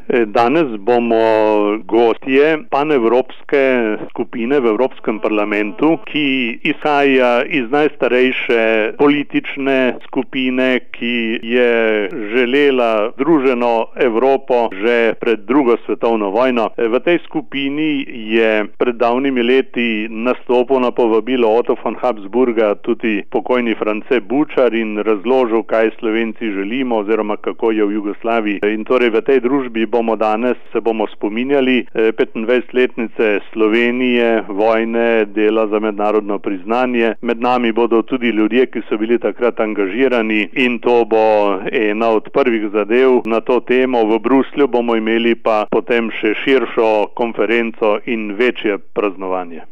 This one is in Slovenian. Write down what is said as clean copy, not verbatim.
Danes bomo gostje panevropske skupine v Evropskem parlamentu, ki izhaja iz najstarejše politične skupine, ki je želela združeno Evropo že pred drugo svetovno vojno. V tej skupini je pred davnimi leti nastopil na povabilo Otto von Habsburga tudi pokojni France Bučar in razložil, kaj Slovenci želimo oziroma kako je v Jugoslaviji. In torej v tej družbi se bomo spominjali 25-letnice Slovenije, vojne, dela za mednarodno priznanje. Med nami bodo tudi ljudje, ki so bili takrat angažirani, in to bo ena od prvih zadev na to temo. V Bruslju bomo imeli pa potem še širšo konferenco in večje praznovanje.